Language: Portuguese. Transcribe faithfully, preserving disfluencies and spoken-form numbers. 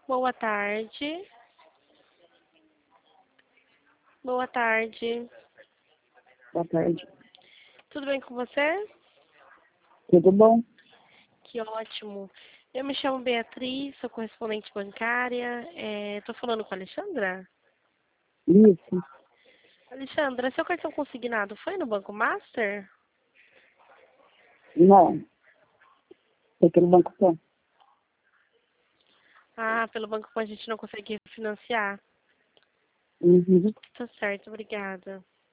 Boa tarde. Boa tarde. Boa tarde. Tudo bem com você? Tudo bom? Que ótimo. Eu me chamo Beatriz, sou correspondente bancária. Estou falando com a Alexandra? Isso. Alexandra, seu cartão consignado foi no Banco Master? Não. Foi pelo Banco Pan. Ah, pelo Banco Pan a gente não consegue financiar. Uhum. Tá certo, obrigada.